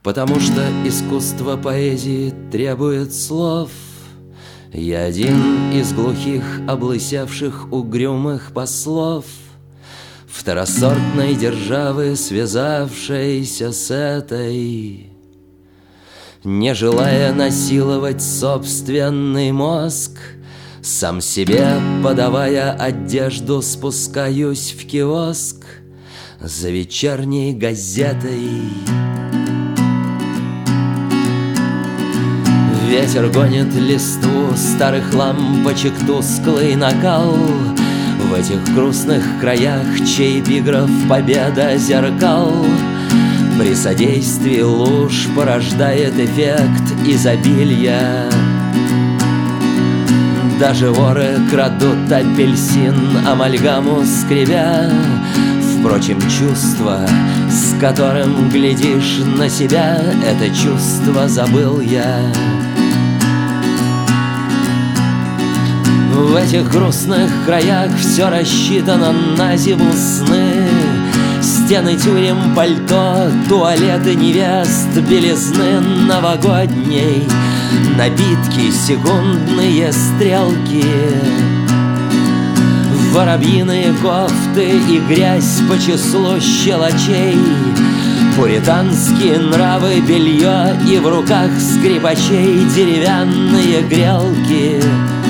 Потому что искусство поэзии требует слов. Я один из глухих, облысевших, угрюмых послов второсортной державы, связавшейся с этой. Не желая насиловать собственный мозг, сам себе подавая одежду, спускаюсь в киоск за вечерней газетой. Ветер гонит листву старых лампочек, тусклый накал в этих грустных краях, чей эпиграф победа зеркал. При содействии луж порождает эффект изобилия. Даже воры крадут апельсин, амальгаму скребя. Впрочем, чувство, с которым глядишь на себя, это чувство забыл я. В этих грустных краях все рассчитано на зиму, сны, стены тюрем, пальто, туалеты невест, белизны новогодней, напитки, секундные стрелки, воробьиные кофты и грязь по числу щелочей, пуританские нравы, белье и в руках скрипачей деревянные грелки.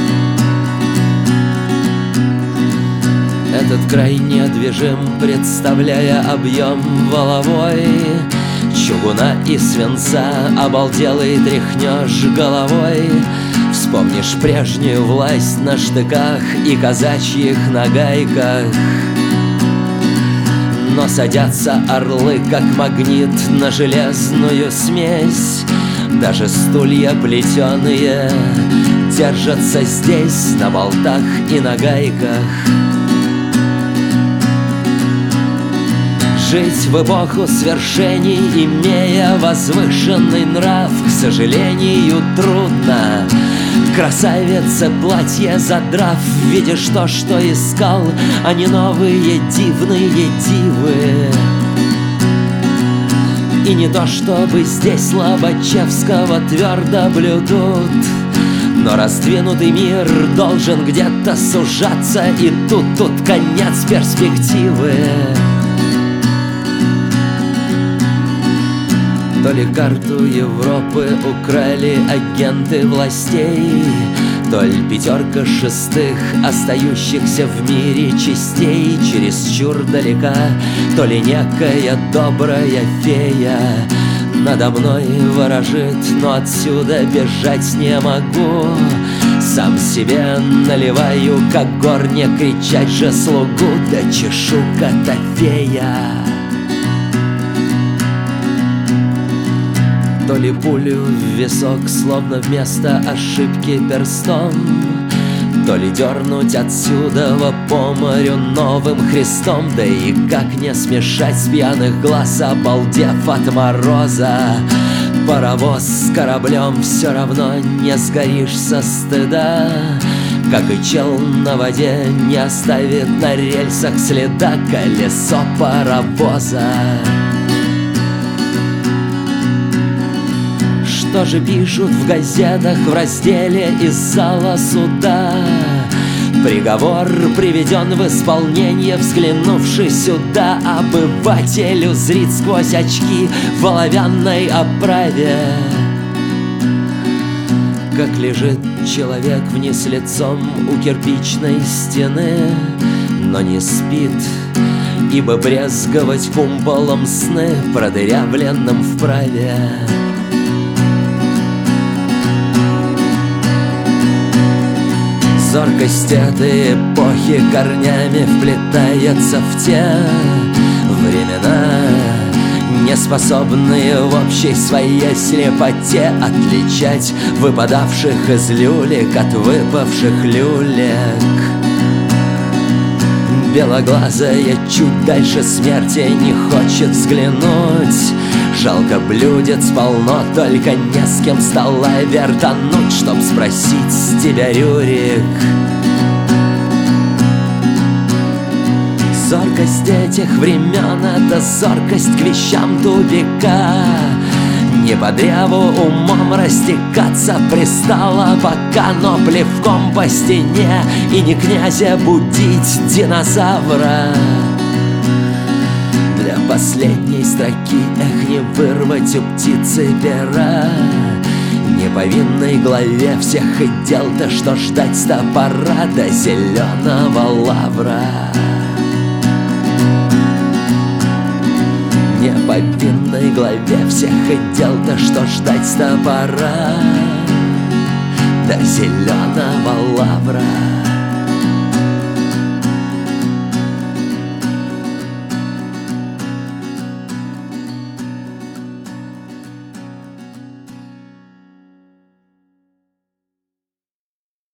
Этот край недвижим, представляя объем воловой чугуна и свинца, обалделый тряхнешь головой. Вспомнишь прежнюю власть на штыках и казачьих нагайках. Но садятся орлы, как магнит, на железную смесь. Даже стулья плетеные держатся здесь на болтах и на гайках. Жить в эпоху свершений, имея возвышенный нрав, к сожалению, трудно. Красавице платье задрав, видишь то, что искал, а не новые дивные дивы. И не то, чтобы здесь Лобачевского твердо блюдут, но раздвинутый мир должен где-то сужаться, и тут конец перспективы. То ли карту Европы украли агенты властей, то ли пятерка шестых остающихся в мире частей чересчур далека, то ли некая добрая фея надо мной ворожит, но отсюда бежать не могу. Сам себе наливаю, как горне, кричать же слугу, да чешу Котофея. То ли пулю в висок, словно вместо ошибки перстом, то ли дернуть отсюда по морю новым Христом. Да и как не смешать с пьяных глаз, обалдев от мороза. Паровоз с кораблем все равно не сгоришь со стыда, как и чел на воде не оставит на рельсах следа колесо паровоза. Что же пишут в газетах в разделе из зала суда? Приговор приведен в исполнение, взглянувший сюда. Обывателю зрит сквозь очки в оловянной оправе, как лежит человек вниз лицом у кирпичной стены, но не спит, ибо брезговать кумполом сны, продырявленным вправе. Зоркость этой эпохи корнями вплетается в те времена, не способные в общей своей слепоте отличать выпадавших из люлек от выпавших люлек. Белоглазая чуть дальше смерти не хочет взглянуть. Жалко, блюдец полно, только не с кем стола вертануть, чтоб спросить с тебя, Рюрик. Зоркость этих времен — это зоркость к вещам тупика. Не по древу умом растекаться пристало пока, но плевком по стене и не князя будить динозавра. Для последней строки не вырвать у птицы пера. Не по винной главе всех и дел-то, что ждать с топора до зеленого лавра. Не по винной главе всех и дел-то, что ждать с топора до зеленого лавра.